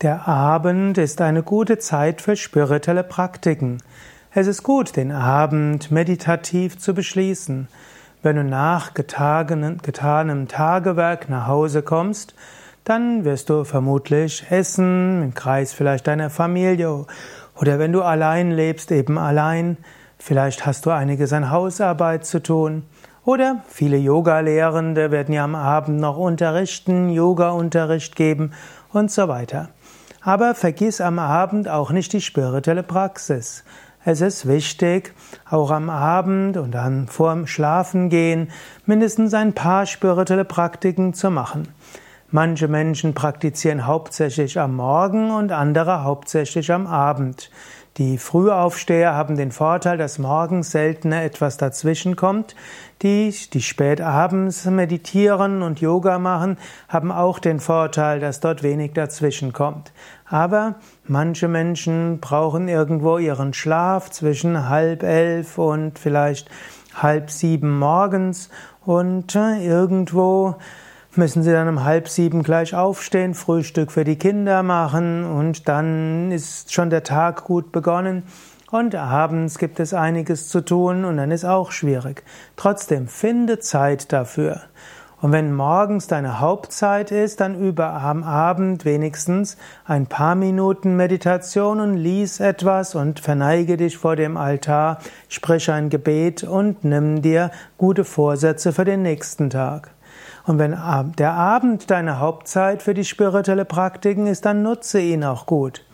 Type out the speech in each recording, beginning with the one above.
Der Abend ist eine gute Zeit für spirituelle Praktiken. Es ist gut, den Abend meditativ zu beschließen. Wenn du nach getanem Tagewerk nach Hause kommst, dann wirst du vermutlich essen, im Kreis vielleicht deiner Familie, oder wenn du allein lebst, eben allein. Vielleicht hast du einiges an Hausarbeit zu tun. Oder viele Yoga-Lehrende werden ja am Abend noch unterrichten, Yoga-Unterricht geben und so weiter. Aber vergiss am Abend auch nicht die spirituelle Praxis. Es ist wichtig, auch am Abend und dann vorm Schlafengehen mindestens ein paar spirituelle Praktiken zu machen. Manche Menschen praktizieren hauptsächlich am Morgen und andere hauptsächlich am Abend. Die Frühaufsteher haben den Vorteil, dass morgens seltener etwas dazwischen kommt. Die spät abends meditieren und Yoga machen, haben auch den Vorteil, dass dort wenig dazwischen kommt. Aber manche Menschen brauchen irgendwo ihren Schlaf zwischen 10:30 und vielleicht 6:30 morgens und irgendwo müssen sie dann um 6:30 gleich aufstehen, Frühstück für die Kinder machen und dann ist schon der Tag gut begonnen und abends gibt es einiges zu tun und dann ist auch schwierig. Trotzdem, finde Zeit dafür. Und wenn morgens deine Hauptzeit ist, dann übe am Abend wenigstens ein paar Minuten Meditation und lies etwas und verneige dich vor dem Altar, sprich ein Gebet und nimm dir gute Vorsätze für den nächsten Tag. Und wenn der Abend deine Hauptzeit für die spirituelle Praktiken ist, dann nutze ihn auch gut.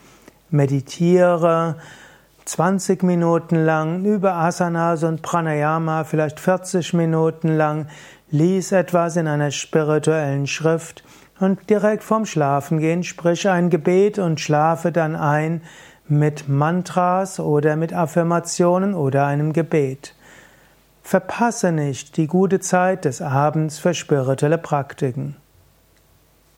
Meditiere 20 Minuten lang, übe Asanas und Pranayama, vielleicht 40 Minuten lang, lies etwas in einer spirituellen Schrift und direkt vorm Schlafengehen sprich ein Gebet und schlafe dann ein mit Mantras oder mit Affirmationen oder einem Gebet. Verpasse nicht die gute Zeit des Abends für spirituelle Praktiken.